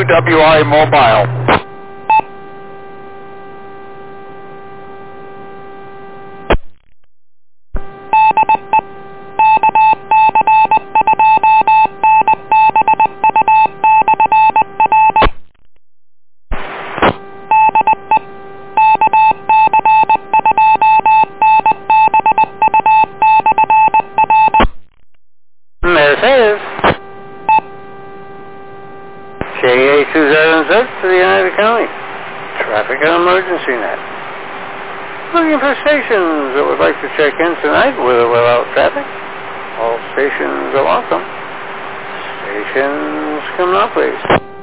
N2WI mobile. This is KA276 to the United County Traffic and Emergency Net. Looking for stations that would like to check in tonight with or without traffic. All stations are welcome. Stations come now, please.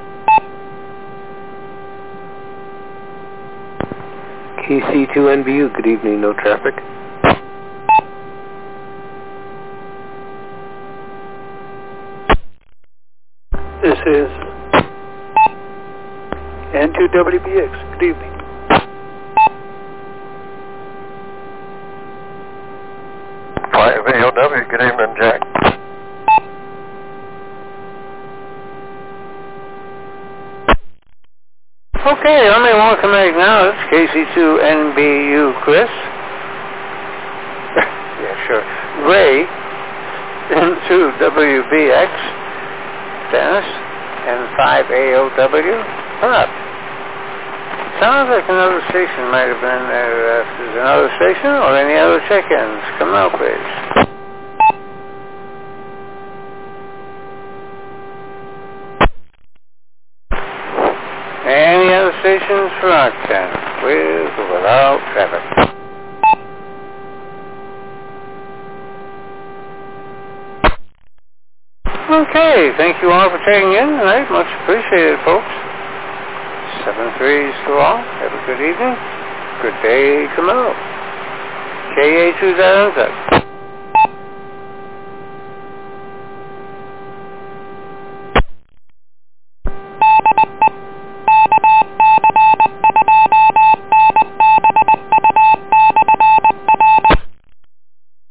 KC2NBU, good evening, no traffic. This is N2WBX. Good evening. AOW, good evening, Jack. Okay, let me welcome back now. It's KC2NBU Chris. Yeah, sure. Ray, N2WBX. Dennis, N5AOW. Up. Sounds like another station might have been there. If there's another station or any other check-ins, come out, please. Any other stations for Octane, with or without traffic? Okay, thank you all for checking in tonight. Much appreciated, folks. 7-3s to all. Have a good evening. Good day tomorrow. KA276.